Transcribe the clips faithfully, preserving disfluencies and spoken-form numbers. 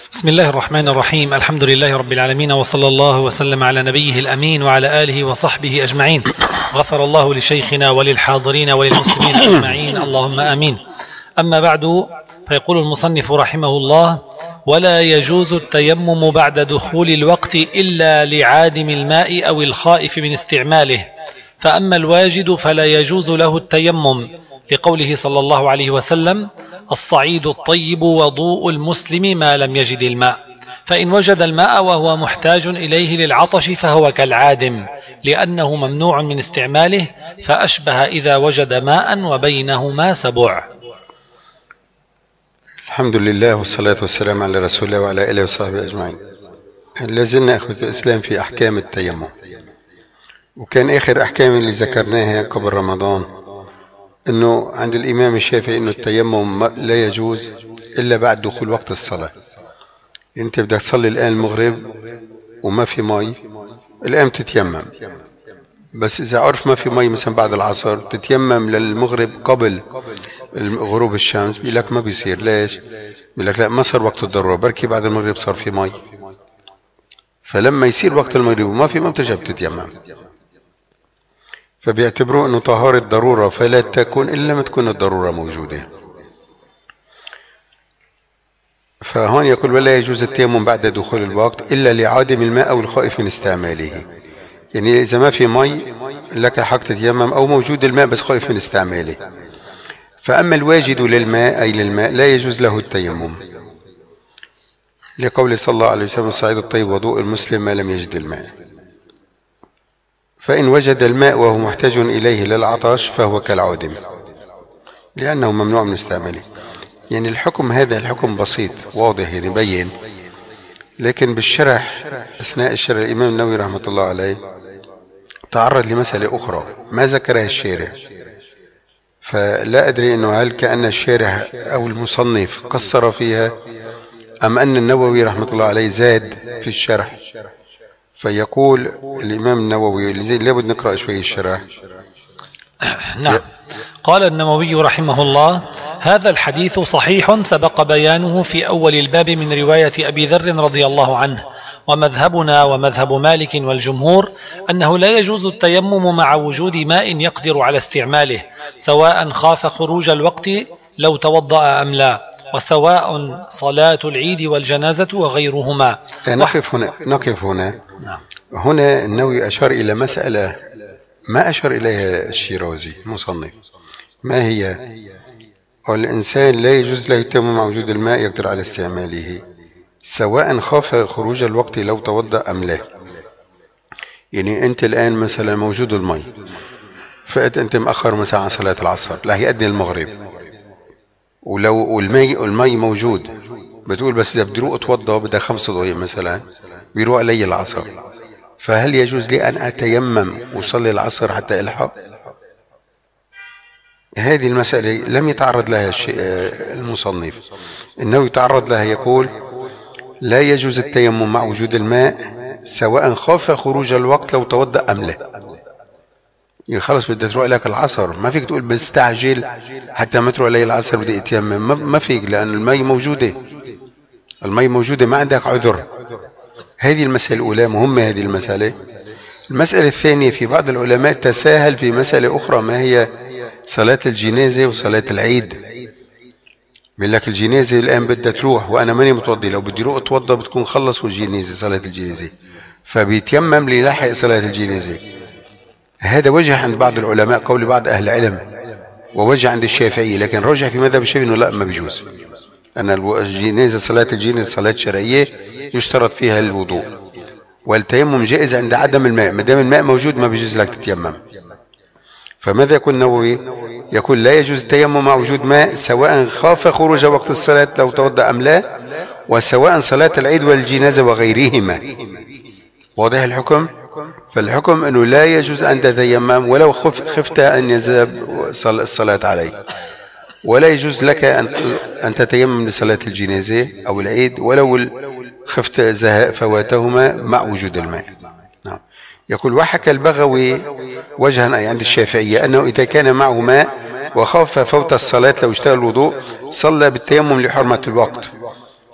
بسم الله الرحمن الرحيم. الحمد لله رب العالمين، وصلى الله وسلم على نبيه الأمين وعلى آله وصحبه أجمعين. غفر الله لشيخنا وللحاضرين وللمسلمين أجمعين، اللهم آمين. أما بعد، فيقول المصنف رحمه الله: ولا يجوز التيمم بعد دخول الوقت إلا لعادم الماء أو الخائف من استعماله، فأما الواجد فلا يجوز له التيمم، لقوله صلى الله عليه وسلم: الصعيد الطيب وضوء المسلم ما لم يجد الماء، فإن وجد الماء وهو محتاج إليه للعطش فهو كالعادم، لأنه ممنوع من استعماله، فأشبه إذا وجد ماء وبينهما سبع. الحمد لله والصلاة والسلام على رسول الله وعلى آله وصحبه أجمعين. لازلنا أخوة الإسلام في أحكام التيمم، وكان آخر أحكام اللي ذكرناها قبل رمضان أنه عند الإمام الشافعي أنه التيمم لا يجوز إلا بعد دخول وقت الصلاة. أنت بدك تصلي الآن المغرب وما في مي، الآن تتيمم، بس إذا عرف ما في مي مثلا بعد العصر تتيمم للمغرب قبل غروب الشمس، بيقول لك ما بيصير. ليش؟ بيقول لك لا، ما صار وقت الضرورة، بركي بعد المغرب صار في مي، فلما يصير وقت المغرب وما في مي بترجع بتتيمم. فبيعتبروا أنه طهارة ضرورة فلا تكون إلا ما تكون الضرورة موجودة. فهون يقول: ولا يجوز التيمم بعد دخول الوقت إلا لعادم الماء أو الخائف من استعماله. يعني إذا ما في مي لك حق تتيمم، أو موجود الماء بس خائف من استعماله. فأما الواجد للماء أي للماء لا يجوز له التيمم، لقول صلى الله عليه وسلم: الصعيد الطيب وضوء المسلم ما لم يجد الماء. فإن وجد الماء وهو محتاج إليه للعطش فهو كالعادم، لأنه ممنوع من استعماله. يعني الحكم هذا الحكم بسيط واضح يعني بين، لكن بالشرح أثناء الشرح الإمام النووي رحمة الله عليه تعرض لمسألة أخرى ما ذكرها الشارح، فلا أدري أنه هل كأن الشارح أو المصنف قصر فيها أم أن النووي رحمة الله عليه زاد في الشرح. فيقول الإمام النووي، لابد نقرأ شوي الشرح. نعم. قال النووي رحمه الله: هذا الحديث صحيح سبق بيانه في أول الباب من رواية أبي ذر رضي الله عنه، ومذهبنا ومذهب مالك والجمهور أنه لا يجوز التيمم مع وجود ماء يقدر على استعماله، سواء خاف خروج الوقت لو توضأ أم لا، وسواء صلاة العيد والجنازة وغيرهما. نقف هنا نقف هنا نعم. هنا النووي أشار إلى مسألة ما أشار إليها الشيرازي المصنف. ما هي؟ والإنسان لا يجوز له التيمم مع وجود الماء يقدر على استعماله، سواء خاف خروج الوقت لو توضأ أم لا. يعني أنت الآن مثلا موجود المي، فأنت أنت مأخر مثلا عن صلاة العصر، لا يأذن المغرب، ولو المي المي موجود بتقول بس إذا بدي أروح أتوضأ بدها خمس دقائق مثلا بيروح علي العصر، فهل يجوز لي أن أتيمم وصلي العصر حتى ألحق؟ هذه المسألة لم يتعرض لها المصنف. إنه يتعرض لها، يقول: لا يجوز التيمم مع وجود الماء سواء خاف خروج الوقت لو توضأ أم لا. خلص بدها تروح لك العصر، ما فيك تقول بستعجل حتى ما تروح لي العصر بدي اتيمم، ما فيك، لأن المي موجودة، المي موجودة، ما عندك عذر. هذه المسألة الأولى مهمة. هذه المسألة المسألة الثانية، في بعض العلماء تساهل في مسألة أخرى، ما هي صلاة الجنازة وصلاة العيد. بيقول لك الجنازة الآن بدها تروح وأنا ماني متوضي، لو بدي روح أتوضى بتكون خلص والجنازة صلاة الجنازة، فبيتيمم ليلاحق صلاة الجنازة. هذا وجه عند بعض العلماء، قول بعض أهل العلم، ووجه عند الشافعي، لكن رجع في مذهب الشافعي إنه لا، ما بيجوز، أن الجنازة صلاة الجنازة صلاة شرعية يشترط فيها الوضوء، والتيمم جائز عند عدم الماء، ما دام الماء موجود ما بيجوز لك تتيمم. فماذا يقول النووي؟ يقول: لا يجوز التيمم مع وجود ماء سواء خاف خروج وقت الصلاة لو توضأ أم لا، وسواء صلاة العيد والجنازة وغيرهما. واضح الحكم؟ فالحكم أنه لا يجوز أن تتيمم ولو خفت أن يذهب الصلاة عليه، ولا يجوز لك أن تتيمم لصلاة الجنازة أو العيد ولو خفت فواتهما مع وجود الماء. نعم. يقول: وحكى البغوي وجها أي عند الشافعية أنه إذا كان معه ماء وخاف فوت الصلاة لو اشتغل الوضوء صلى بالتيمم لحرمة الوقت،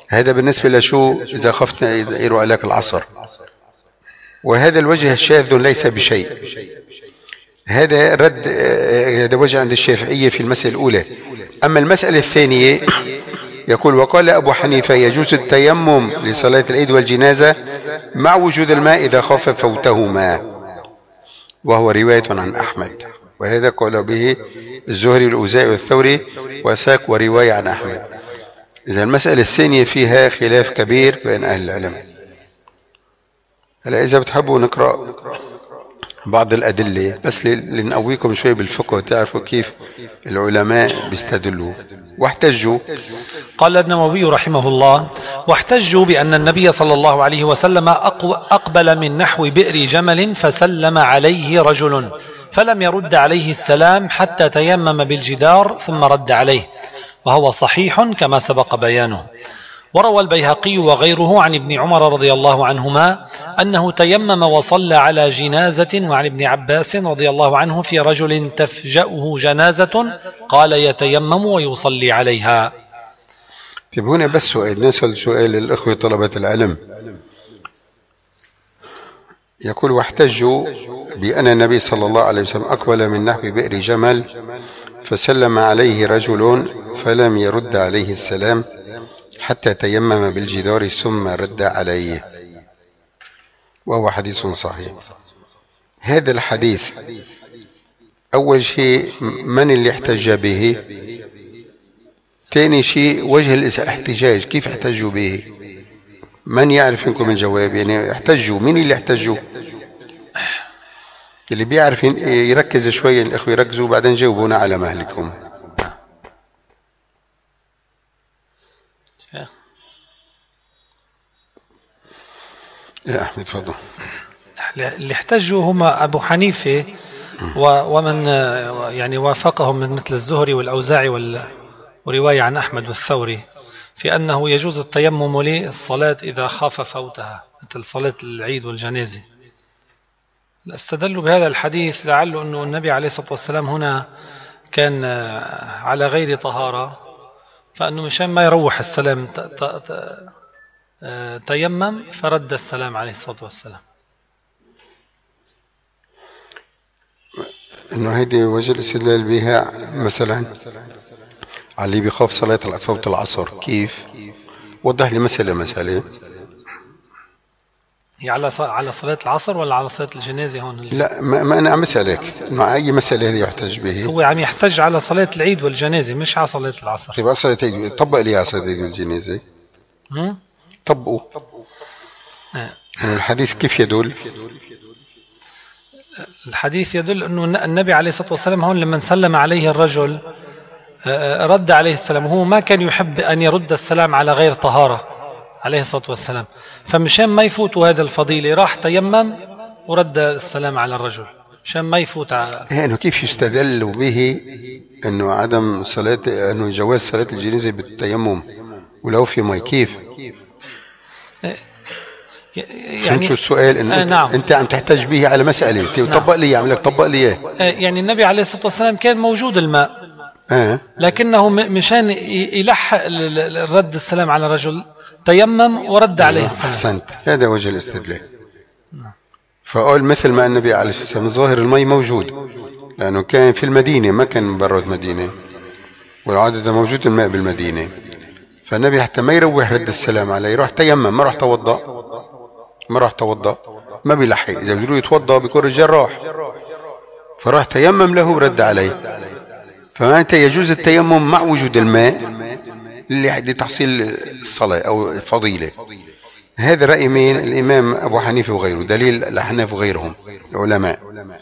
هذا بالنسبة لشو إذا خفت يروح عليك العصر. وهذا الوجه الشاذ ليس بشيء. هذا رد هذا وجه عند الشافعية في المسألة الأولى. أما المسألة الثانية يقول وقال أبو حنيفة يجوز التيمم لصلاة العيد والجنازة مع وجود الماء إذا خاف فوتهما، وهو رواية عن أحمد، وهذا قال به الزهري والأوزاعي والثوري وساق ورواية عن أحمد. إذا المسألة الثانية فيها خلاف كبير بين أهل العلم. هلا إذا بتحبوا نقرأ بعض الأدلة بس لنقويكم شوي بالفقه تعرفوا كيف العلماء بيستدلوا. واحتجوا، قال النووي رحمه الله: واحتجوا بأن النبي صلى الله عليه وسلم أقبل من نحو بئر جمل فسلم عليه رجل فلم يرد عليه السلام حتى تيمم بالجدار ثم رد عليه، وهو صحيح كما سبق بيانه. وروى البيهقي وغيره عن ابن عمر رضي الله عنهما أنه تيمم وصلى على جنازة، وعن ابن عباس رضي الله عنه في رجل تفجأه جنازة قال يتيمم ويصلي عليها. طيب هنا بس سؤال، نسأل سؤال الأخوة طلبة العلم. يقول واحتجوا بأن النبي صلى الله عليه وسلم أقبل من نحو بئر جمل فسلم عليه رجل فلم يرد عليه السلام حتى تيمم بالجدار ثم رد عليه، وهو حديث صحيح. هذا الحديث أول شيء من اللي احتج به؟ ثاني شيء وجه الاحتجاج، كيف احتجوا به؟ من يعرف منكم الجواب؟ يعني احتجوا، مين اللي احتجوا؟ اللي بيعرف يركز شوية، الأخوة يركزوا بعدين جاوبونا على مهلكم. يا أحمد فضل. اللي احتجوا هم أبو حنيفة ومن يعني وافقهم من مثل الزهري والأوزاعي ورواية عن أحمد والثوري في أنه يجوز التيمم للصلاة إذا خاف فوتها، مثل صلاة العيد والجنازة. استدلوا بهذا الحديث لعله أنه النبي عليه الصلاة والسلام هنا كان على غير طهارة، فأنه مشان ما يروح السلام تيمم فرد السلام عليه الصلاة والسلام. انه هيدي وجه الاستدلال بها مثلا على اللي بيخاف صلاة فوت العصر. كيف؟ وضح لي مسألة مسألة على على صلاة العصر ولا على صلاة الجنازة هون؟ لا ما, ما أنا عم أسألك إنه أي مسألة هذه يحتج به. هو عم يحتج على صلاة العيد والجنازة مش على صلاة العصر. طيب على صلاة العيد طبق لي على صلاة العيد والجنازة. هم؟ طبقوا. آه. يعني الحديث كيف يدل؟ الحديث يدل أنه النبي عليه الصلاة والسلام هون لما سلم عليه الرجل رد عليه السلام، وهو ما كان يحب أن يرد السلام على غير طهارة عليه الصلاة والسلام، فمشان ما يفوتوا هذا الفضيلة راح تيمم ورد السلام على الرجل مشان ما يفوت على... يعني كيف يستدل به أنه عدم صلاة أنه جواز صلاة الجنازة بالتيمم ولو في ماء؟ كيف؟ يعني شو السؤال؟ إنه آه نعم. أنت عم تحتاج به على مسألة. طيب نعم. طبق لي، عملك طبق لي إياه. يعني النبي عليه الصلاة والسلام كان موجود الماء آه. لكنه مشان يلحق الرد السلام على الرجل تيمم ورد عليه السلام. أحسنت، هذا وجه الاستدلال. فقال مثل ما النبي عليه الصلاة والسلام ظاهر الماء موجود لأنه كان في المدينة، ما كان من برا المدينة، والعادة موجود الماء بالمدينة، فالنبي حتى ما يروح رد السلام عليه يروح تيمم، ما راح توضأ ما راح توضأ ما بيلحق. إذا بيقولوا يتوضأ بيكون الرجال راح، فراح تيمم له ورد عليه. فمعناته يجوز التيمم مع وجود الماء لتحصيل الصلاة أو الفضيلة. هذا رأي مين؟ الإمام أبو حنيفة وغيره، دليل الأحناف وغيرهم العلماء.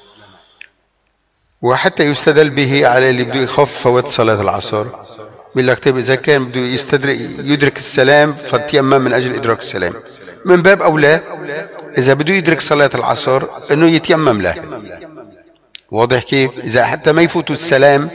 وحتى يستدل به على اللي بده يخف فوت صلاة العصر، بيقول لك طيب إذا كان بده يستدرك يدرك السلام فتيمم من أجل إدراك السلام، من باب أولى إذا بده يدرك صلاة العصر إنه يتيمم له. واضح كيف؟ إذا حتى ما يفوتوا السلام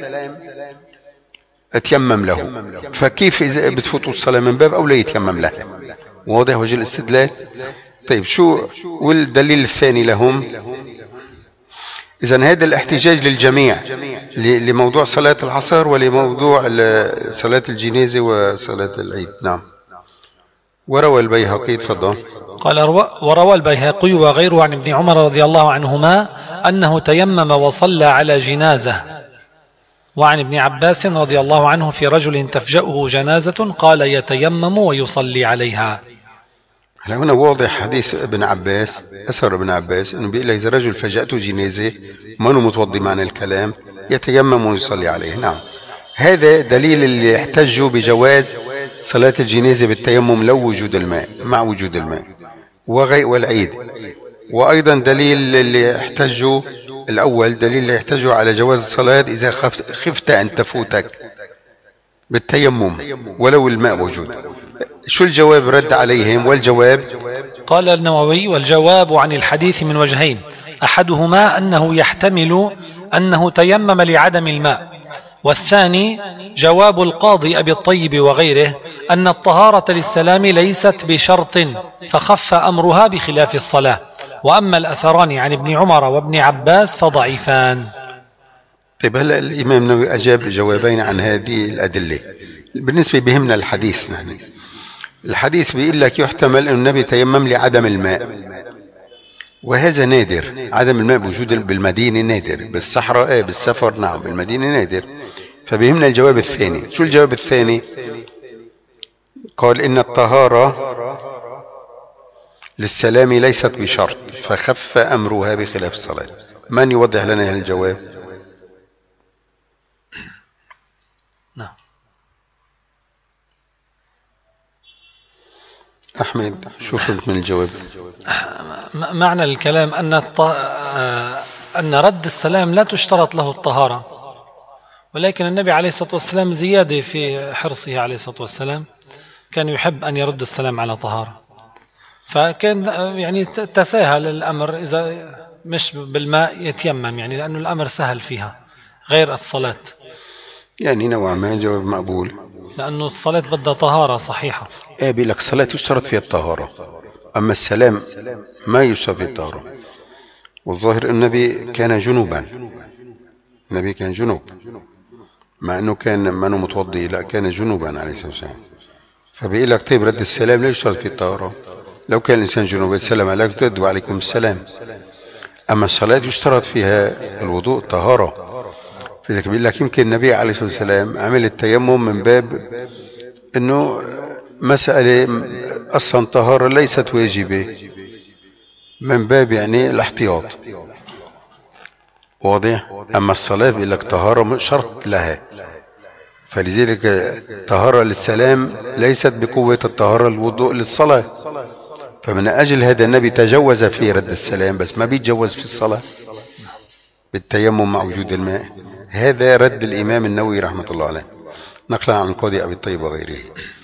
اتيمم له، فكيف إذا بتفوتوا الصلاة من باب أولى يتيمم له. واضح وجه الاستدلال؟ طيب شو والدليل الثاني لهم؟ إذن هذا الاحتجاج للجميع لموضوع صلاة العصر ولموضوع صلاة الجنازة وصلاة العيد. نعم. وروى البيهقي، تفضل. قال وروى البيهقي وغيره عن ابن عمر رضي الله عنهما أنه تيمم وصلى على جنازة. وعن ابن عباس رضي الله عنه في رجل تفجأه جنازة قال يتيمم ويصلي عليها. هلا هنا واضح حديث ابن عباس، أثر ابن عباس أنه بيقول إذا رجل فجأته جنازة ما هو متوضي معنى الكلام يتيمم ويصلي عليه. نعم، هذا دليل اللي احتجوا بجواز صلاة الجنازة بالتيمم لو وجود الماء، مع وجود الماء وغي والعيد. وأيضا دليل اللي احتجوا الأول، دليل اللي احتجوا على جواز الصلاة إذا خفت, خفت أن تفوتك بالتيمم ولو الماء موجود. شو الجواب رد عليهم؟ والجواب قال النووي والجواب عن الحديث من وجهين، أحدهما أنه يحتمل أنه تيمم لعدم الماء، والثاني جواب القاضي أبي الطيب وغيره أن الطهارة للسلام ليست بشرط فخف أمرها بخلاف الصلاة. وأما الأثران عن ابن عمر وابن عباس فضعيفان. طيب هلأ الإمام النووي أجاب جوابين عن هذه الأدلة. بالنسبة بهمنا الحديث، نحن الحديث بيقول لك يحتمل أن النبي تيمم لعدم الماء، وهذا نادر. عدم الماء بوجود بالمدينة نادر، بالصحراء ايه، بالسفر نعم، بالمدينة نادر. فبهمنا الجواب الثاني. شو الجواب الثاني؟ قال إن الطهارة للسلام ليست بشرط فخف أمرها بخلاف الصلاة. من يوضح لنا الجواب؟ نعم أحمد، شو فهمت من الجواب؟ معنى الكلام أن الط... أن رد السلام لا تشترط له الطهارة، ولكن النبي عليه الصلاة والسلام زيادة في حرصه عليه الصلاة والسلام كان يحب أن يرد السلام على طهارة، فكان يعني تساهل الأمر إذا مش بالماء يتيمم، يعني لأنه الأمر سهل فيها غير الصلاة. يعني نوعا ما جواب مقبول، لأنه الصلاة بدها طهارة صحيحة. ايه بيقول لك الصلاة يشترط فيها الطهارة، أما السلام ما يشترط فيه الطهارة. والظاهر النبي كان جنوبا، النبي كان جنوب، مع أنه كان ما متوضي، لا كان جنوبا عليه الصلاة والسلام. فبيقول لك طيب رد السلام لا يشترط فيه الطهارة. لو كان الإنسان جنوب السلام عليكم ترد وعليكم السلام. أما الصلاة يشترط فيها الوضوء الطهارة. فلذلك بيقول لك يمكن النبي عليه الصلاة والسلام عمل التيمم من باب أنه مسألة أصلا طهارة ليست واجبة، من باب يعني الاحتياط، واضح. أما الصلاة بيقول لك طهارة شرط لها، فلذلك طهارة للسلام ليست بقوة الطهارة الوضوء للصلاة. فمن أجل هذا النبي تجوز في رد السلام، بس ما بيتجوز في الصلاة بالتيمم مع وجود الماء. هذا رد الإمام النووي رحمة الله عليه نقلا عن القاضي أبي الطيب وغيره.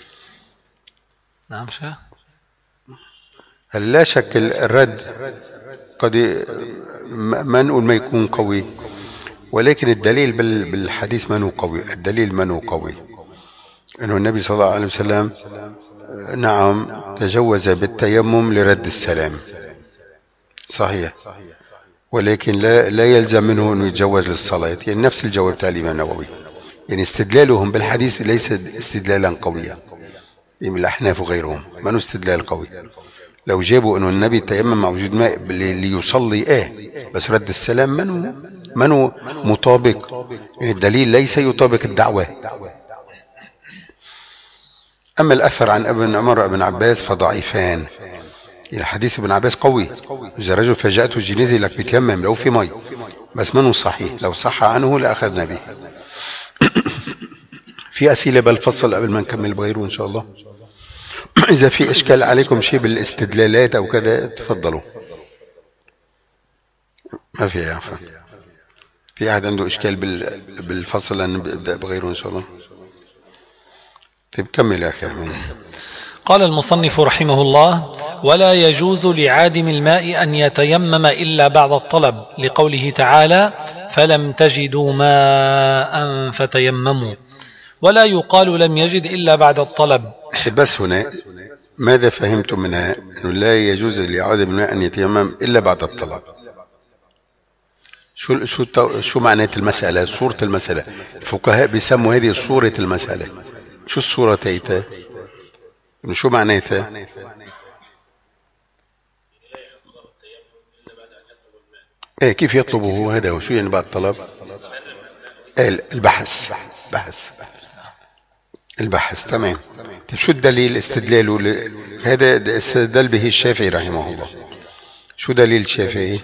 نعم شيخ. هل لا شك الرد قد ما نقول ما يكون قوي، ولكن الدليل بالحديث ما هو قوي. الدليل ما هو قوي أنه النبي صلى الله عليه وسلم نعم تجوز بالتيمم لرد السلام صحيح، ولكن لا لا يلزم منه أنه يتجوز للصلاة. يعني نفس الجواب تاع الإمام النووي، يعني استدلالهم بالحديث ليس استدلالا قويا من الأحناف وغيرهم، ما هو استدلال قوي. لو جابوا أنه النبي تيمم مع وجود ماء ليصلي ايه، بس رد السلام منه منه مطابق، يعني الدليل ليس يطابق الدعوة. أما الأثر عن ابن عمر وابن عباس فضعيفان. الحديث ابن عباس قوي، إذا رجل فجأته الجنازة لك بيتيمم لو في مي، بس منه صحيح. لو صح عنه لأخذنا به. في أسئلة بالفصل قبل ما نكمل بغيره إن شاء الله. إذا في إشكال عليكم شيء بالاستدلالات أو كذا تفضلوا. ما في عفوا. في أحد عنده إشكال بالفصل نبدأ بغيره إن شاء الله. طيب كمل يا أخي أحمد. قال المصنف رحمه الله: ولا يجوز لعادم الماء أن يتيمم إلا بعد الطلب، لقوله تعالى: فلم تجدوا ماء فتيمموا. ولا يقال لم يجد إلا بعد الطلب. بس هنا ماذا فهمتم منها؟ أنه لا يجوز لعادم الماء أن يتيمم إلا بعد الطلب. شو شو شو معنى المسألة؟ صورة المسألة. الفقهاء بيسموا هذه صورة المسألة. شو الصورة تيتا؟ شو معناتها؟ ايه كيف يطلبه هذا؟ وشو يعني بعد طلب؟ ايه البحث بحث البحث. تمام. شو الدليل استدلاله ل... هذا استدل به الشافعي رحمه الله. شو دليل الشافعي؟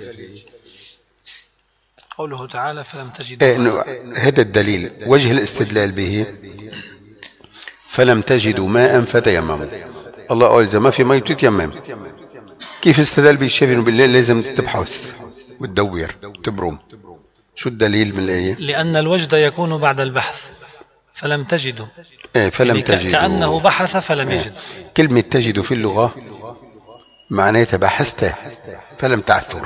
قوله تعالى فلم تجدوا ايه انه هذا الدليل وجه الاستدلال به فلم تجدوا ماء فتيمموا. الله قال اذا ما في ماء تتيمم. كيف استدل به الشافعي انه بالليل لازم تبحث وتدور وتبرم؟ شو الدليل من الآية؟ لأن الوجد يكون بعد البحث. فلم تجدوا ايه فلم يعني تجدوا كأنه بحث فلم ايه. يجد. كلمة تجد في اللغة معناتها بحثت فلم تعثر.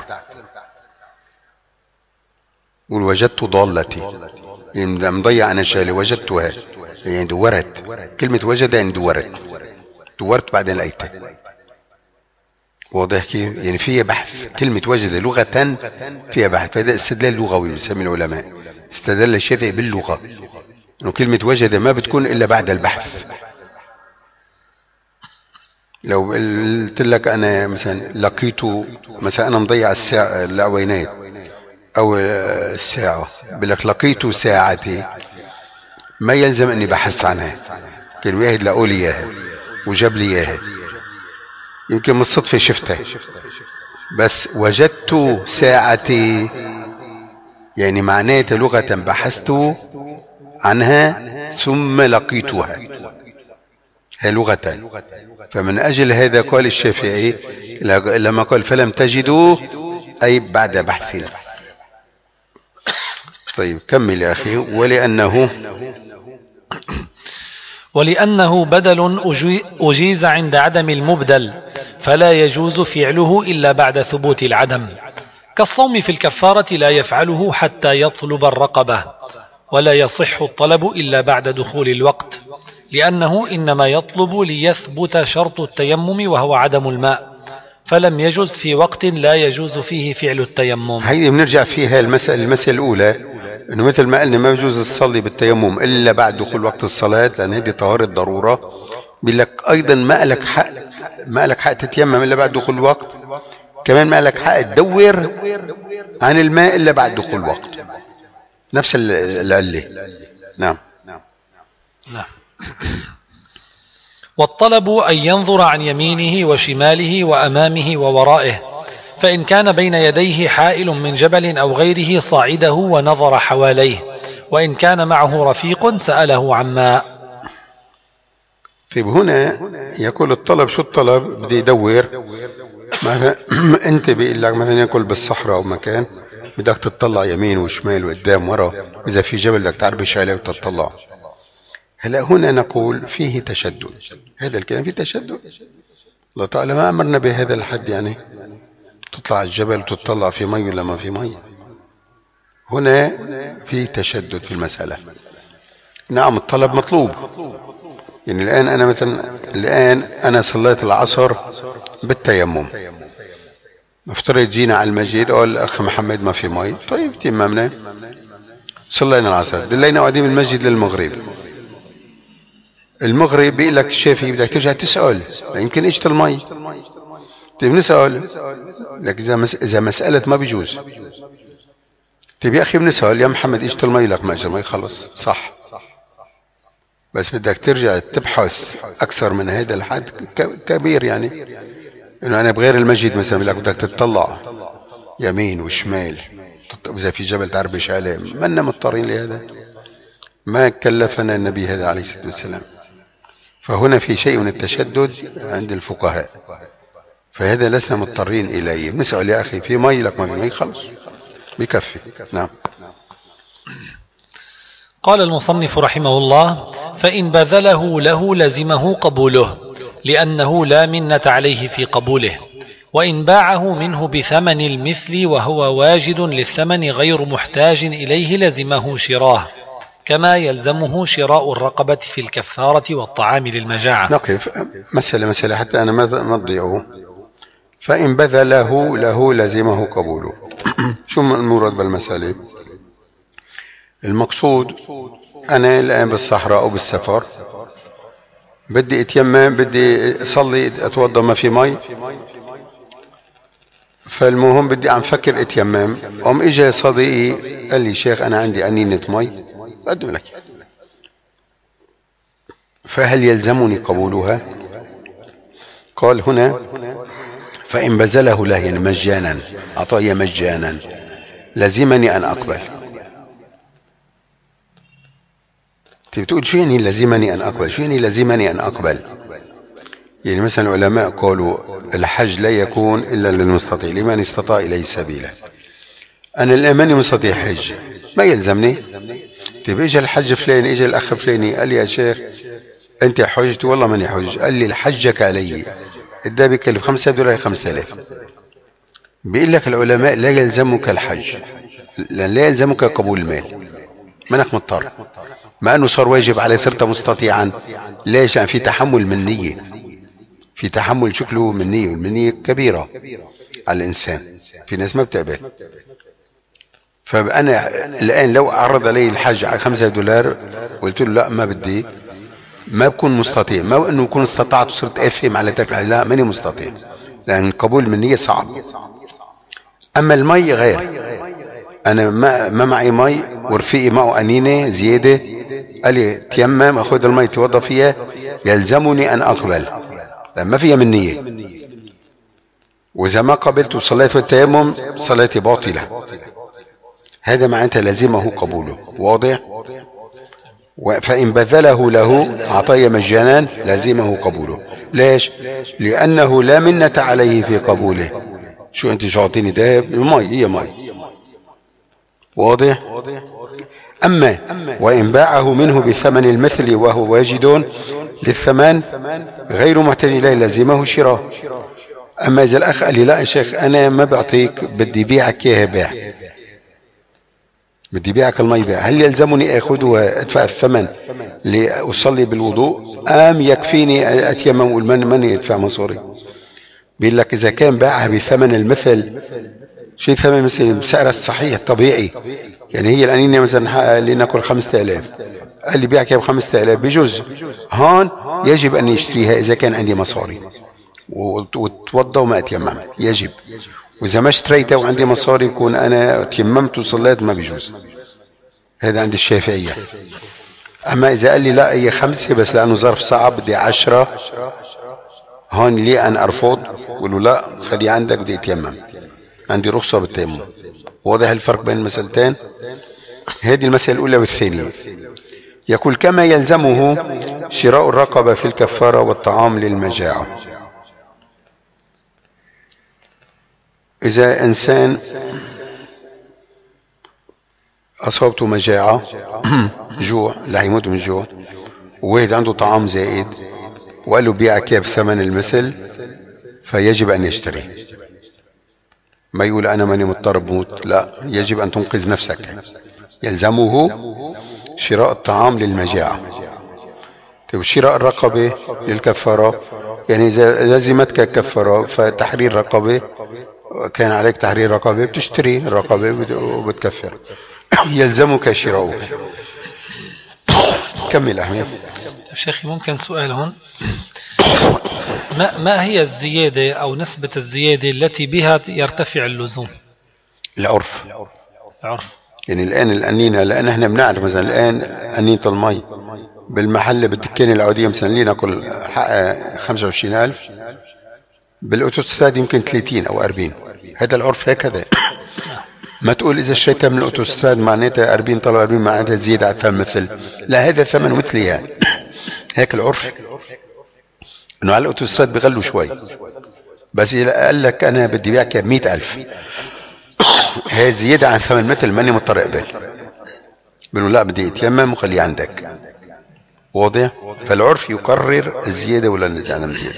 ووجدت ضالتي يعني مضيع أنا شالي وجدتها يعني دورت. كلمة وجد يعني دورت دورت بعدين لقيتها. واضح كيف؟ يعني فيها بحث. كلمة وجد لغة فيها بحث. فهذا استدلال لغوي بيسمي العلماء. استدل الشافعي باللغة انه كلمة وجد ما بتكون الا بعد البحث. لو قلت لك انا مثلا لقيت مثلا انا مضيع الساعة العوينات او الساعة بقول لك لقيت ساعتي ما يلزم اني بحثت عنها. كان واحد لقوا لي اياها وجاب لي اياها يمكن من الصدفة شفتها بس وجدت ساعتي يعني معناتها لغة بحثت عنها ثم لقيتها. هي لغة. فمن أجل هذا قال الشافعي لما قال فلم تجدوا أي بعد بحث. طيب كمل يا أخي. ولأنه ولأنه بدل أجيز عند عدم المبدل فلا يجوز فعله إلا بعد ثبوت العدم. كالصوم في الكفارة لا يفعله حتى يطلب الرقبة ولا يصح الطلب إلا بعد دخول الوقت لأنه إنما يطلب ليثبت شرط التيمم وهو عدم الماء فلم يجوز في وقت لا يجوز فيه فعل التيمم. هيدي بنرجع فيها المسألة المسألة الأولى انه مثل ما قلنا ما يجوز الصلي بالتيمم الا بعد دخول وقت الصلاة لان هذه طهارة ضرورة. بيقول لك ايضا ما لك حق ما لك حق تتيمم الا بعد دخول الوقت. كمان ما لك حق تدور عن الماء الا بعد دخول الوقت. نفس العلة. نعم نعم. والطلب أن ينظر عن يمينه وشماله وأمامه وورائه فإن كان بين يديه حائل من جبل أو غيره صعده ونظر حواليه وإن كان معه رفيق سأله عن ماء. طيب هنا يقول الطلب. شو الطلب؟ بدي يدور مثلا انت بيقول لك مثلا يقول بالصحراء او مكان بدك تطلع يمين وشمال وقدام ورا اذا في جبل بدك تعربش عليه وتطلع. هلا هنا نقول فيه تشدد. هذا الكلام فيه تشدد. الله تعالى ما امرنا بهذا الحد يعني تطلع الجبل وتطلع في مي ولا ما في مي. هنا في تشدد في المسألة. نعم الطلب مطلوب. يعني الآن أنا مثلا الآن أنا صليت العصر بالتيمم. مفترض جينا على المسجد قال الأخ محمد ما في مي. طيب تيممنا صلينا العصر دلينا قاعدين بالمسجد للمغرب. المغرب بيقول لك الشافعي بدك ترجع تسأل يمكن اجت المي. طيب نسأل لك إذا مس... إذا مسألة ما بيجوز. طيب يا أخي بنسأل يا محمد اجت المي لك ما اجت المي خلص صح بس بدك ترجع تبحث أكثر من هذا الحد كبير يعني إنه أنا بغير المسجد مثلا لك بدك تطلع يمين وشمال إذا في جبل تعربش عليه منا مضطرين لهذا. ما كلفنا النبي هذا عليه الصلاة والسلام. فهنا في شيء من التشدد عند الفقهاء فهذا لسنا مضطرين إليه. بنسأل يا أخي في مي لك ما في مي خلص بكفي. نعم. قال المصنف رحمه الله فإن بذله له لزمه قبوله لأنه لا منة عليه في قبوله وإن باعه منه بثمن المثل وهو واجد للثمن غير محتاج إليه لزمه شراه كما يلزمه شراء الرقبة في الكفارة والطعام للمجاعة. نقف مسألة مسألة حتى أنا ما أضيعه. فإن بذله له لزمه قبوله. شو المراد بالمسألة؟ المقصود أنا الآن بالصحراء أو بالسفر بدي اتيمم، بدي اصلي اتوضا ما في مي، فالمهم بدي عم فكر اتيمم، قام اجى صديقي قال لي شيخ انا عندي انينة مي بقدم لك، فهل يلزمني قبولها؟ قال هنا فإن بذله له يعني مجانا، أعطاه مجانا، لزمني أن أقبل. بتقول شو يعني لزمني أن أقبل؟ شو يعني لزمني أن أقبل؟ يعني مثلا العلماء قالوا الحج لا يكون إلا للمستطيع، لمن استطاع إليه سبيلا. أنا الآن ماني مستطيع حج، ما يلزمني. طيب إجا الحج فلان، إجا الأخ فلاني قال لي يا شيخ أنت حجت؟ والله ماني حج. قال لي حجك علي، إدا بكلف خمسة دولار خمسة آلاف. بيقول لك العلماء لا يلزمك الحج، لأن لا يلزمك قبول المال، منك مضطر، مع أنه صار واجب عليه، صرت مستطيعا. ليش؟ في تحمل من نية، في تحمل شكله من نية، والمنية كبيرة على الإنسان، في ناس ما بتقبل. فأنا الآن لو عرض علي الحج على خمسة دولار قلت له لا ما بدي، ما بكون مستطيع، ما أنه بكون استطعت وصرت أثم على ترك الحج، لا ماني مستطيع، لأن قبول من نية صعب. أما المي غير، أنا ما, ما معي مي ورفيقي معه أنينة زيادة، قال لي تيمم أخذ المي توضى فيها، يلزمني أن أقبل، لأن ما فيها من نية، وإذا ما قبلت وصليت في التيمم صلاتي باطلة. هذا معناته لازمه قبوله، واضح؟ فإن بذله له عطايا مجانا لازمه قبوله. ليش؟ لأنه لا منة عليه في قبوله. شو أنت شاطيني ذهب؟ مي هي مي، واضح؟ أما وإن باعه منه بثمن المثل وهو واجد للثمن غير محتاج إليه لازمه شراء. أما إذا الأخ قال لي لا يا شيخ أنا ما بعطيك، بدي بيعك إياها بيع، بدي بيعك المي بيع، هل يلزمني أخذه وأدفع الثمن لأصلي بالوضوء أم يكفيني أتيمم والمن من يدفع مصاري؟ بيقول لك إذا كان باعها بثمن المثل، شيء ثمن المثل بسعر الصحيح الطبيعي، يعني هي الأنينة مثلا لنقل خمسة آلاف، قال لي بيعك بخمسة آلاف بجوز، هون يجب أن يشتريها إذا كان عندي مصاري وتوضى وما أتيمم، يجب. وإذا ما اشتريتها وعندي مصاري يكون أنا تيممت وصليت ما بيجوز. هذا عند الشافعية. أما إذا قال لي لا هي خمسة بس لأنه ظرف صعب بدي عشرة، هون لي أن أرفض، قل له لا خلي عندك بدي أتيمم، عندي رخصة بالتيمم. واضح الفرق بين المسألتين؟ هذه المسألة الأولى والثانية. يقول كما يلزمه شراء الرقبة في الكفارة والطعام للمجاعة. إذا إنسان أصابته مجاعة جوع، لا يموت من جوع، وواحد عنده طعام زائد وقال له بيعك بثمن المثل، فيجب أن يشتري، ما يقول أنا ماني مضطر بموت، لا، يجب أن تنقذ نفسك. يلزمه شراء الطعام للمجاعة. طيب شراء الرقبة للكفارة، يعني إذا لزمتك الكفارة فتحرير رقبة، كان عليك تحرير رقبة بتشتري الرقبة وبتكفر، يلزمك شراؤها. كمل أحمد. شيخي ممكن سؤال هون؟ ما, ما هي الزيادة أو نسبة الزيادة التي بها يرتفع اللزوم؟ العرف. العرف يعني الآن الأنينة، لأن احنا بنعرف مثلا الآن أنينة المي بالمحل بالدكان العادية مثلا لنقل حقها خمسة وعشرين ألف، بالأوتوستراد يمكن ثلاثين أو أربعين. هذا العرف هكذا. ما تقول إذا اشتريتها من الأوتوستراد معناتها أربعين طلع أربعين معناتها زيادة على الثمن مثل، لا، هذا ثمن مثلها. هيك العرف، إنه على الأوتوستراد بيغلوا شوي، بس إذا قال لك أنا بدي بيعك بمئة ألف، هي زيادة عن ثمن مثل، ماني مضطر أقبل، بيقولوا لا بدي أتيمم وخليه عندك. واضح؟ فالعرف يقرر الزيادة ولا عدم الزيادة.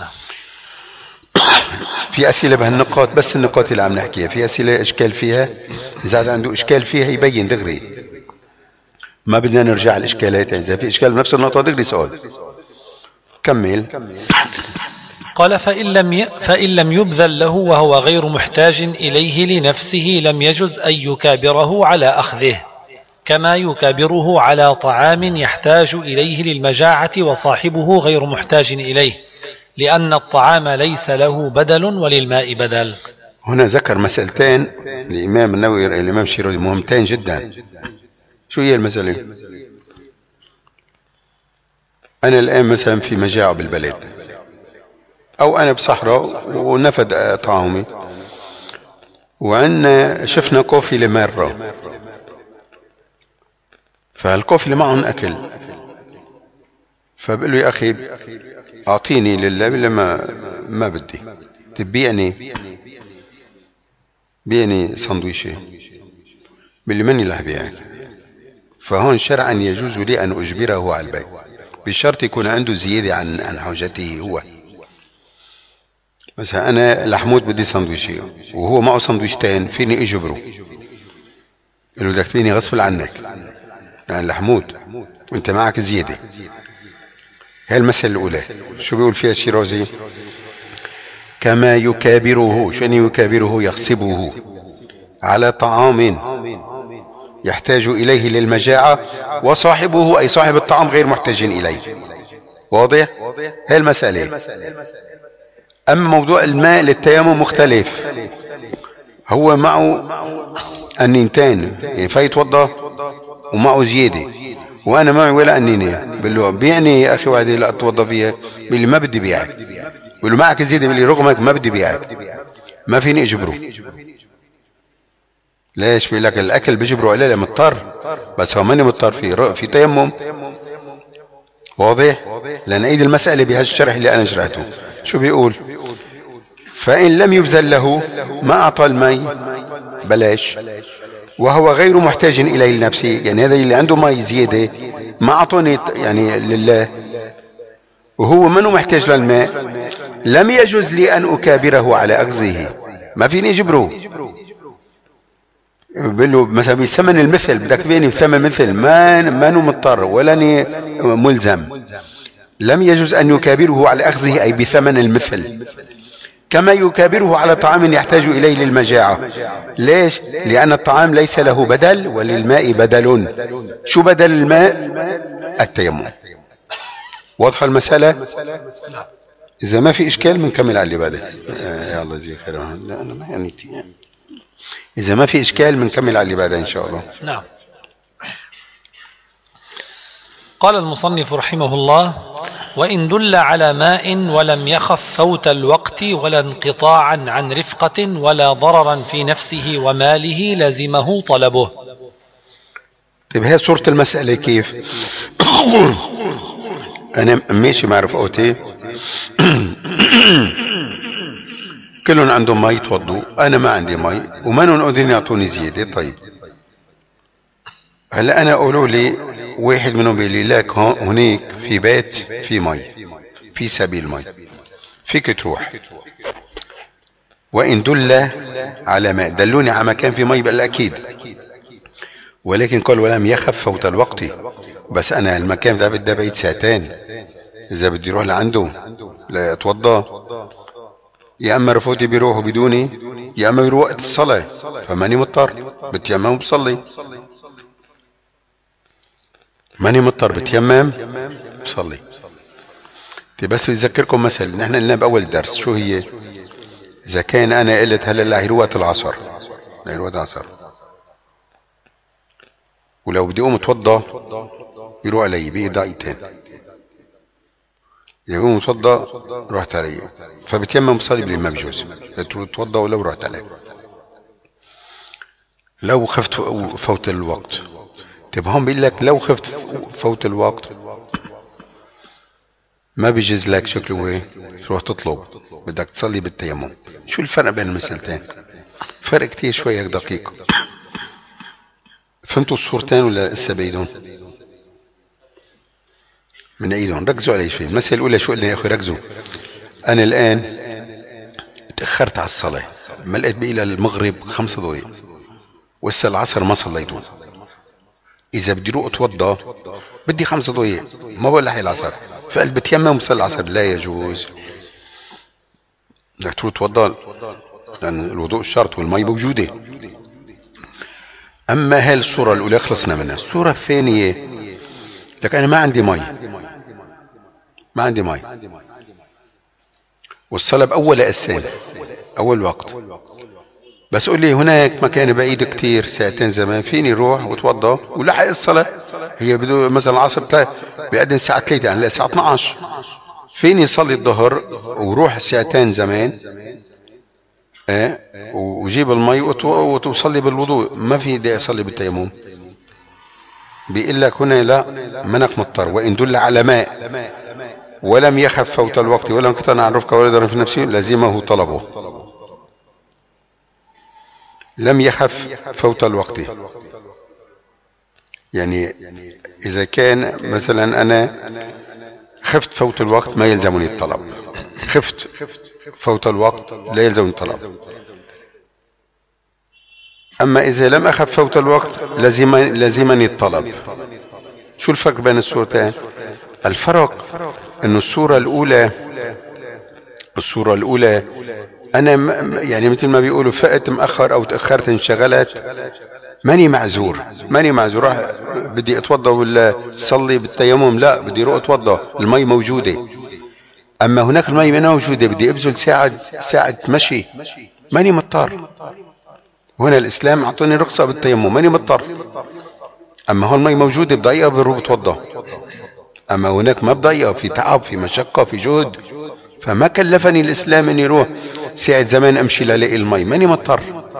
في أسئلة بهالنقاط، بس النقاط اللي عم نحكيها، في أسئلة إشكال فيها، إذا عنده إشكال فيها يبين دغري، ما بدنا نرجع الإشكالات. إذا في إشكال بنفس النقطة دغري سؤال. كمل. قال فإن لم فإن لم يبذل له وهو غير محتاج إليه لنفسه لم يجز أن يكابره على أخذه. كما يكابره على طعام يحتاج إليه للمجاعة وصاحبه غير محتاج إليه، لأن الطعام ليس له بدل وللماء بدل. هنا ذكر مسألتين الإمام النووي الإمام الشيرازي مهمتين جدا. شو هي المسألة؟ أنا الآن مثلا في مجاعة بالبلد، أو أنا بصحراء ونفد طعامي، وعندنا شفنا كوفي لمرة، فالكوفي اللي معهم أكل، فبقول له يا أخي أعطيني لله بالله ما ما بدي، تبيعني بيعني سندويشة، باللي مني له بيعك. فهون شرعا يجوز لي أن أجبره على البيع بشرط يكون عنده زيادة عن عن حاجته هو. مثلا أنا لحمود بدي سندويشة وهو معه سندويشتين، فيني أجبره، قل له بدك تبيني غصب عنك لأن لحمود وأنت معك زيادة. هي المسألة الأولى. شو بيقول فيها الشيرازي؟ كما يكابره. شو يعني يكابره؟ يغصبه على طعام يحتاج إليه للمجاعة وصاحبه أي صاحب الطعام غير محتاج إليه. واضح؟ هي المسألة. أما موضوع الماء للتيمم مختلف، هو معه أنينتين يعني فيتوضى ومعه زيادة، وأنا معي ولا أنينة، بقول له بيعني يا أخي وعدي لا أتوضى فيها، باللي ما بدي بيعك، بقول له معك زيادة، باللي رغمك ما بدي بيعك، ما فيني أجبره. ليش؟ بيقول لك الأكل بيجبره عليه مضطر، بس هو ماني مضطر في في تيمم. واضح؟ لأن أيدي المسألة بهالشرح اللي أنا شرحته. شو بيقول؟ فإن لم يبذل له ما أعطى المي بلاش وهو غير محتاج إليه لنفسه، يعني هذا اللي عنده مي زيادة ما أعطوني يعني لله وهو منه محتاج للماء، لم يجوز لي أن أكابره على أخذه، ما فيني أجبره. بقول له مثلا بثمن المثل بدك تبيني بثمن مثل، ما مانو مضطر ولا ملزم، لم يجوز أن يكابره على أخذه أي بثمن المثل، كما يكابره على طعام يحتاج إليه للمجاعة. ليش؟ لأن الطعام ليس له بدل وللماء بدل. شو بدل الماء؟ التيمم. واضحة المسألة؟ إذا ما في إشكال بنكمل على اللي بعده. يا الله يجزيك خير. لا أنا ما يعني إذا ما في إشكال بنكمل على اللي بعده إن شاء الله. نعم. قال المصنف رحمه الله: وإن دل على ماء ولم يخف فوت الوقت ولا انقطاعا عن رفقة ولا ضررا في نفسه وماله لزمه طلبه. طيب هي صورة المسألة كيف؟ أنا ماشي مع رفقتي كلهم عندهم مي يتوضوا، أنا ما عندي مي وما قادرين يعطوني زيادة. طيب هلا أنا قولوا لي واحد منهم بيقول لي لك هناك في بيت في مي في سبيل مي فيك تروح، وإن دل على ماء دلوني على مكان في مي بالأكيد، ولكن قال ولم يخف فوت الوقت، بس أنا المكان ده بدي بعيد ساعتين، إذا بدي أروح لعنده لا أتوضى، يا أما رفوتي بيروحوا بدوني يا أما بيروح وقت الصلاة، فماني مضطر بتيمم وبصلي، ماني مضطر بتيمم بصلي. بس بذكركم مثلا نحن قلنا بأول درس شو هي، إذا كان أنا قلت هلا هيروح العصر هيروح العصر ولو بدي أقوم أتوضى يروح علي بيه دقيقتين، يقوم أتوضى رحت علي، فبتيمم بصلي باللي ما بجوز تتوضى ولو رحت علي. لو خفت فوت الوقت، طيب هون بيقول لك لو خفت فوت الوقت ما بيجوز لك شكله ايه تروح تطلب، بدك تصلي بالتيمم. شو الفرق بين المسألتين؟ فرق كتير شوي هيك دقيق. فهمتوا الصورتين ولا لسه بعيدهم؟ من ايدهم ركزوا علي شوي. المسألة الأولى شو قلنا يا أخي؟ ركزوا. أنا الآن تأخرت على الصلاة، ما لقيت بقي المغرب خمس دقايق وإسا العصر ما صليته، إذا بدي روح أتوضى بدي خمس دقايق ما بقول لحي العصر، فقلت بتيمم وصلي العصر، لا يجوز. بدك تروح تتوضى لأن الوضوء شرط والمي موجودة. أما هاي الصورة الأولى خلصنا منها. الصورة الثانية لك أنا ما عندي مي، ما عندي مي والصلاة بأول أسان أول وقت، بس قول لي هناك مكان بعيد كتير ساعتين زمان فيني روح وتوضى ولحق الصلاة. هي بدو مثلا العصر بيقدم الساعة ثلاثة يعني الساعة اثني عشر، فيني صلي الظهر وروح ساعتين زمان اه وجيب المي وتصلي بالوضوء، ما في داعي اصلي بالتيمم. بيقول لك هنا لا، منك مضطر. وان دل على ماء ولم يخف فوت الوقت ولم يقتنع عن رفقه ولا ضرر في نفسه لزمه طلبه. لم يخف فوت الوقت يعني اذا كان مثلا انا خفت فوت الوقت ما يلزمني الطلب، خفت فوت الوقت لا يلزمني الطلب. اما اذا لم اخف فوت الوقت لزم لزمني الطلب. شو الفرق بين الصورتين؟ الفرق انه الصورة الاولى الصورة الاولى انا يعني مثل ما بيقولوا فقت مأخر او تأخرت انشغلت ماني معذور، ماني معذور راح بدي اتوضى ولا صلي بالتيمم، لا بدي اروح اتوضى المي موجودة. اما هناك المي ما موجودة بدي ابذل ساعة ساعة مشي ماني مضطر. هنا الاسلام اعطاني رخصة بالتيمم ماني مضطر. اما هون المي موجودة بدقيقة بروح بتوضى. اما هناك ما بدقيقة، في تعب في مشقة في جهد، فما كلفني الاسلام اني اروح ساعة زمان امشي لالاقي المي، ماني مضطر.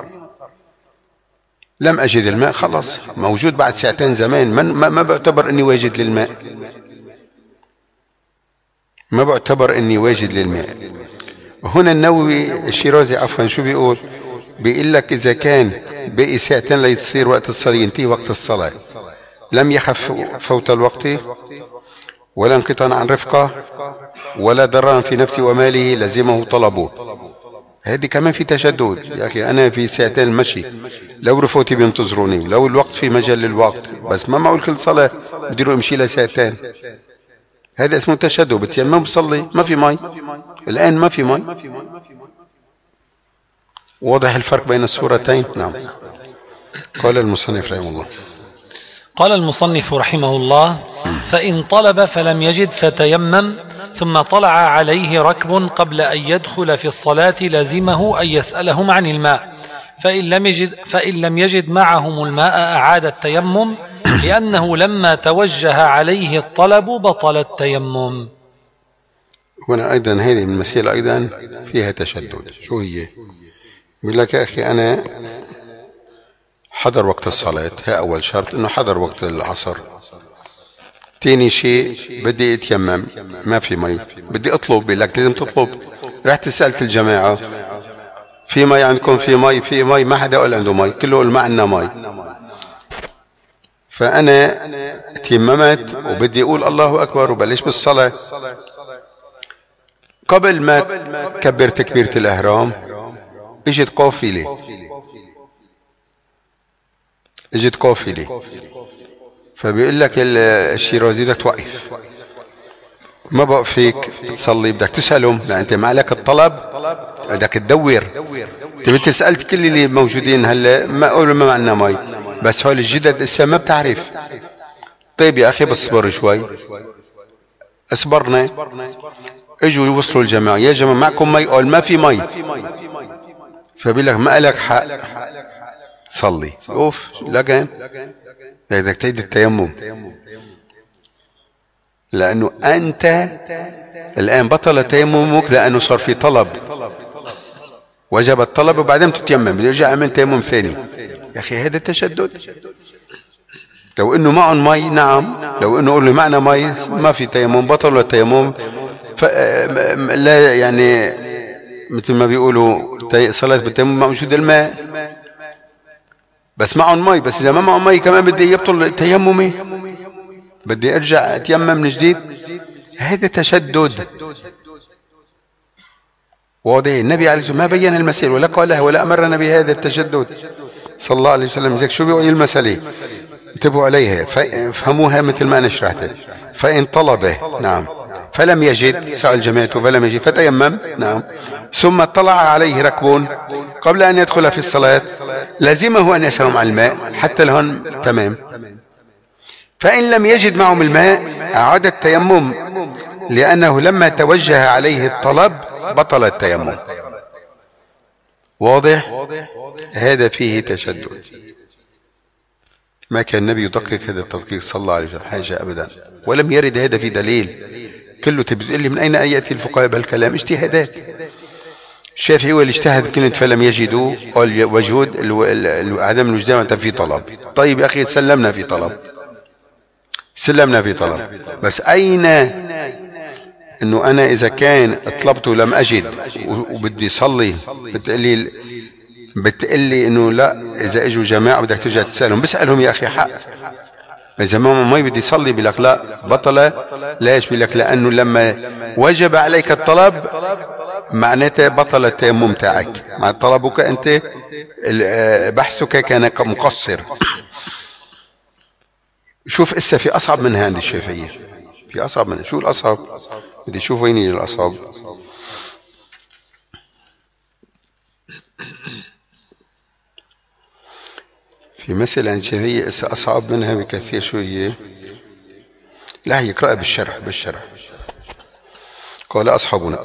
لم اجد الماء خلاص موجود بعد ساعتين زمان، ما, ما بعتبر اني واجد للماء، ما بعتبر اني واجد للماء. هنا النووي الشيرازي عفوا شو بيقول؟ بيقول لك اذا كان باقي ساعتين ليتصير وقت الصلاة ينتهي وقت الصلاة لم يخف فوت الوقت ولا انقطاع عن رفقه ولا ضررا في نفسه وماله لزمه طلبه. هذه كمان في تشدد يا اخي. انا في ساعتين المشي لو رفوتي بينتظروني، لو الوقت في مجال للوقت، بس ما معقول كل صلاة بدي اروح امشي لها ساعتين. هذا اسمه تشدد. بتيمم بصلي ما في مي، الان ما في مي. واضح الفرق بين الصورتين؟ نعم. قال المصنف رحمه الله قال المصنف رحمه الله فإن طلب فلم يجد فتيمم ثم طلع عليه ركب قبل أن يدخل في الصلاة لزمه أن يسألهم عن الماء، فإن لم يجد, فإن لم يجد معهم الماء أعاد التيمم، لأنه لما توجه عليه الطلب بطل التيمم. هنا أيضا هذه المسألة أيضا فيها تشدد. شو هي؟ بيقول لك يا أخي أنا حضر وقت الصلاة، هي أول شرط إنه حضر وقت العصر. تاني شيء بدي اتيمم ما في مي، بدي اطلب، لك لازم تطلب. رحت سألت الجماعة في مي عندكم؟ في مي في مي ما حدا قال عنده مي، كله قال ما عندنا مي. فأنا اتيممت وبدي اقول الله أكبر وبلش بالصلاة. قبل ما كبر تكبيرة الإحرام اجت قافلة اجت قافلة فبيقول لك الشيرازي بدك توقف، ما بقى فيك تصلي، بدك تسألهم، لا انت ما عليك الطلب، بدك تدور. انت سألت كل اللي موجودين هلا ما قولوا ما معنا مي، بس هول الجدد لسه ما بتعرف. طيب يا اخي بصبر شوي. اصبرنا، اجوا يوصلوا الجماعة، يا جماعة معكم مي؟ قال ما في مي. فبيقول لك ما لك حق تصلي. اوف لقين بدك تعيد التيمم، لأنه أنت الآن بطل تيممك لأنه صار في طلب، وجب الطلب وبعدين تتيمم، بدي أرجع أعمل تيمم ثاني. يا أخي هذا تشدد. لو إنه معهم مي نعم، لو إنه قولوا معنا مي ما في تيمم، بطل التيمم. لا يعني مثل ما بيقولوا صلاة بالتيمم موجود الماء، بس معهم مي. بس إذا ما معهم مي كمان بدي يبطل تيممي، بدي أرجع أتيمم من جديد. هذا تشدد واضح. النبي عليه الصلاة والسلام ما بين المسألة ولا قالها ولا أمرنا بهذا التشدد صلى الله عليه وسلم. زيك شو بيقول المسألة؟ انتبهوا عليها فهموها مثل ما أنا شرحتها. فإن طلبه نعم فلم يجد، سأل جماعته فلم يجد فتيمم نعم، ثم اطلع عليه ركب قبل أن يدخل في الصلاة لازمه أن يسلم على الماء حتى لهن تمام. فإن لم يجد معهم الماء أعاد التيمم، لأنه لما توجه عليه الطلب بطل التيمم. واضح؟ هذا فيه تشدد. ما كان النبي يدقق هذا التدقيق صلى الله عليه وسلم حاجة أبدا، ولم يرد هذا في دليل. كله تبتقول لي من أين يأتي الفقهاء بهالكلام؟ اجتهادات. الشافعي هو اللي اجتهد بكلمة فلم يجدوا، وجود عدم الوجدان في طلب. طيب يا أخي سلمنا في طلب، سلمنا في طلب، بس أين انه انا اذا كان طلبته لم اجد وبدي صلي بتقلي بتقلي انه لا اذا اجوا جماعه بدك ترجع تسالهم. بسالهم يا اخي حق. اذا ماما ما بدي يصلي بيقول لك لا بطل. ليش؟ بيقول لك لانه لما وجب عليك الطلب معناته بطل التيمم تاعك، مع طلبك انت بحثك كان مقصر. شوف اسا في اصعب من هذه الشافعيه، في اصعب من شو الاصعب؟ بدي اشوف وين الاصعب. في مسألة عن الشافعية اصعب منها بكثير. شو هي؟ لا هي اقرأ بالشرح بالشرح. قال اصحابنا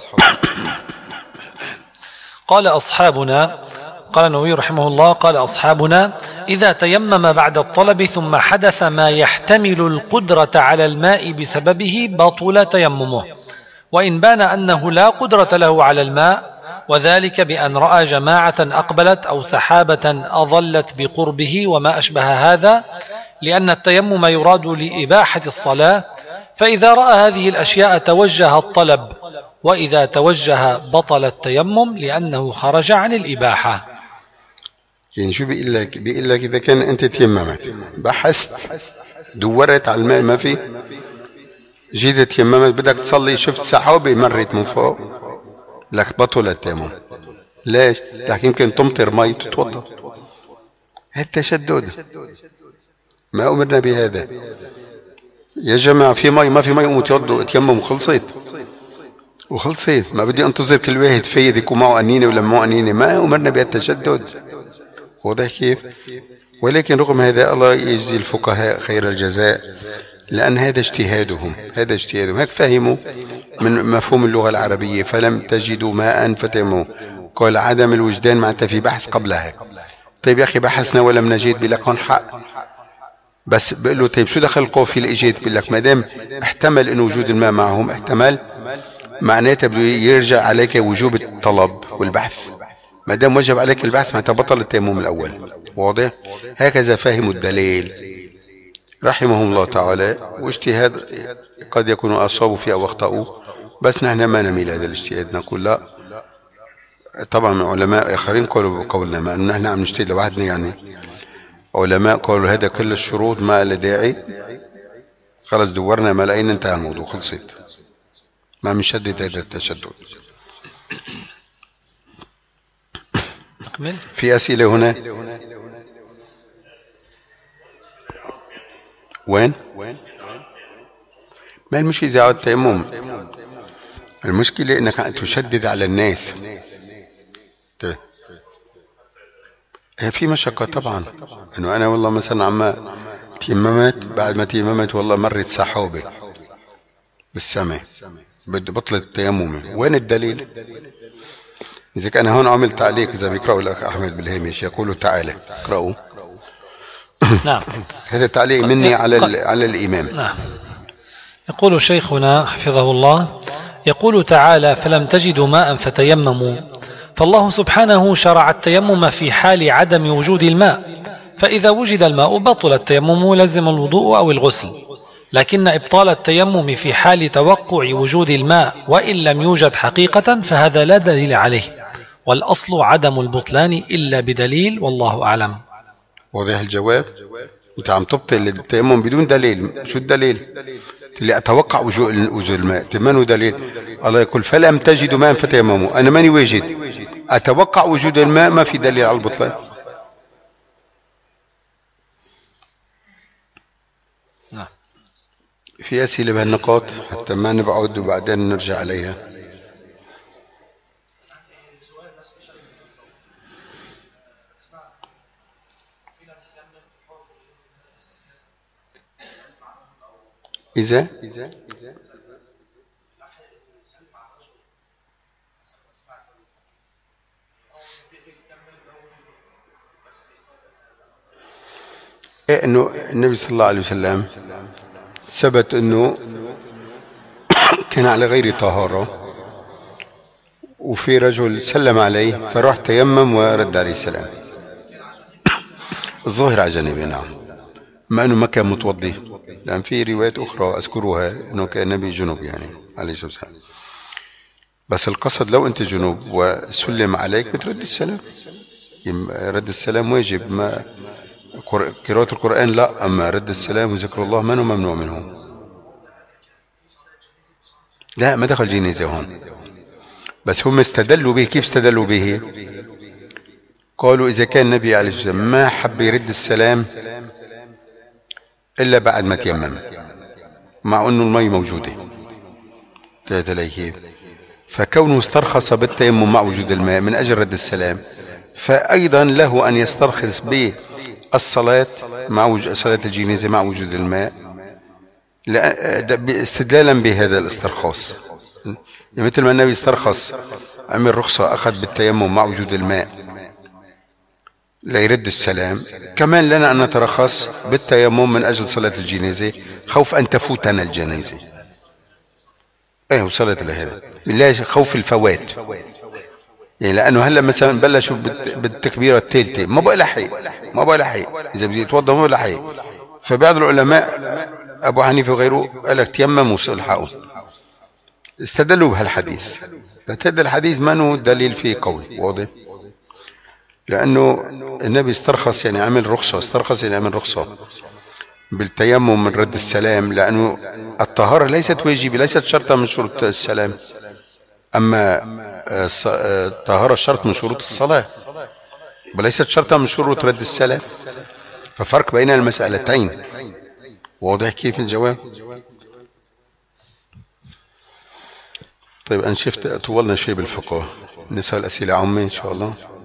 قال اصحابنا قال النووي رحمه الله قال أصحابنا: إذا تيمم بعد الطلب ثم حدث ما يحتمل القدرة على الماء بسببه بطل تيممه، وإن بان أنه لا قدرة له على الماء، وذلك بأن رأى جماعة أقبلت أو سحابة أظلت بقربه وما أشبه هذا، لأن التيمم يراد لإباحة الصلاة، فإذا رأى هذه الأشياء توجه الطلب، وإذا توجه بطل التيمم لأنه خرج عن الإباحة. يعني شو بيقول لك؟ بيقول لك إذا كان أنت تيممت، بحثت، دورت على الماء ما في، جيت تيممت بدك تصلي، شفت سحابة مرت من فوق، لك بطل التيمم. ليش؟ لك يمكن تمطر مي تتوضا. هذا تشدد، ما أمرنا بهذا يا جماعة. في مي ما في مي قوموا تيوضوا تيمم وخلصت وخلصت. ما بدي انتظر كل واحد فيد يكون معه قنينة ولا معه قنينة. ما أمرنا بهالتشدد. واضح كيف؟ ولكن رغم هذا الله يجزي الفقهاء خير الجزاء، لأن هذا اجتهادهم، هذا اجتهادهم. هيك فهموا من مفهوم اللغة العربية. فلم تجدوا ماء فتيمموا. قال عدم الوجدان معناتها في بحث قبلها. طيب يا أخي بحثنا ولم نجد، بيقول لك هون حق، بس بقول له طيب شو دخل القوة في الإيجاد؟ بيقول لك ما دام احتمل إنه وجود الماء معهم، احتمل معناته بده يرجع عليك وجوب الطلب والبحث. ما دام وجب عليك البحث معناته بطل التيمم الأول. واضح؟ هكذا فهموا الدليل رحمهم الله تعالى. واجتهاد قد يكون أصابوا فيه أو أخطأوا، بس نحن ما نميل هذا الاجتهاد، نقول لا. طبعا من علماء آخرين قالوا بقولنا، ما أنه نحن عم نجتهد لوحدنا. يعني علماء قالوا هذا كل الشروط ما له داعي، خلص دورنا ما لقينا انتهى الموضوع، خلصت. ما بنشدد هذا التشدد. في أسئلة هنا؟ وين؟ ما المشكلة إذا عاد التيمم؟ المشكلة إنك تشدد على الناس. في مشقة طبعا، إنه أنا والله مثلا عما تيممت، بعد ما تيممت والله مرت سحابة بالسماء، بده بطل التيمم. وين الدليل؟ إذا كان هون عمل تعليق، إذا بيقرأوا الأخ أحمد بالهامش يقولوا تعالى اقرأوا. نعم. هذا تعليق مني على على الإمام. نعم. يقول شيخنا حفظه الله، يقول تعالى: فلم تجدوا ماء فتيمموا. فالله سبحانه شرع التيمم في حال عدم وجود الماء، فإذا وجد الماء بطل التيمم لزم الوضوء أو الغسل. لكن إبطال التيمم في حال توقع وجود الماء وإن لم يوجد حقيقة فهذا لا دليل عليه، والأصل عدم البطلان إلا بدليل، والله أعلم. واضح الجواب؟ أنت عم تبطل التيمم بدون دليل. شو الدليل؟ اللي أتوقع وجود الماء تمنوا دليل. الله يقول فلم تجدوا ماء فتيمموا. أنا ماني واجد، أتوقع وجود الماء، ما في دليل على البطلان. نعم. في أسئلة بهالنقاط حتى ما نبعد وبعدين نرجع عليها. إذا إنه النبي صلى الله عليه وسلم ثبت إنه كان على غير طهارة، وفي رجل سلم عليه فراح تيمم ورد عليه السلام. الظاهر على جانبه، نعم، ما أنه ما كان متوضي، لأن في روايات أخرى أذكرها أنه كان النبي جنوب يعني عليه الصلاة والسلام. بس القصد لو أنت جنوب وسلم عليك بترد السلام، رد السلام واجب، ما قراءة القرآن لا، أما رد السلام وذكر الله ما ممنوع منه. لا، ما دخل جنازة هون، بس هم استدلوا به. كيف استدلوا به؟ قالوا إذا كان النبي عليه الصلاة والسلام ما حب يرد السلام إلا بعد ما تيمم، مع أنه المي موجودة فكونه استرخص بالتيمم مع وجود الماء من أجل رد السلام، فأيضا له أن يسترخص بالصلاة مع وجود صلاة الجنازة مع وجود الماء، استدلالا بهذا الاسترخاص. مثل ما النبي استرخص، عمل رخصة، أخذ بالتيمم مع وجود الماء لا يرد السلام، كمان لنا أن نترخص بالتيمم من أجل صلاة الجنازة خوف أن تفوتنا الجنازة. ايه وصلت لهذا، لا خوف الفوات، يعني لأنه هلا مثلا بلشوا بالتكبيرة الثالثة، ما بقى لحق ما بقى لحق إذا بدي يتوضأ ما بقى لحق. فبعض العلماء أبو حنيفة وغيره قال لك تيمم وصلحوا، استدلوا بهالحديث. فهذا الحديث ما هو دليل فيه قوي واضح، لأنه النبي استرخص يعني عمل رخصة، استرخص يعني عمل رخصة بالتيمم من رد السلام، لأنه الطهارة ليست واجبة، ليست شرطا من شروط السلام، أما الطهارة شرط من شروط الصلاة وليست شرطا من شروط رد السلام. ففرق بين المسألتين واضح كيف الجواب؟ طيب أنا شفت طولنا شيء بالفقه، نسأل أسئلة عامة إن شاء الله.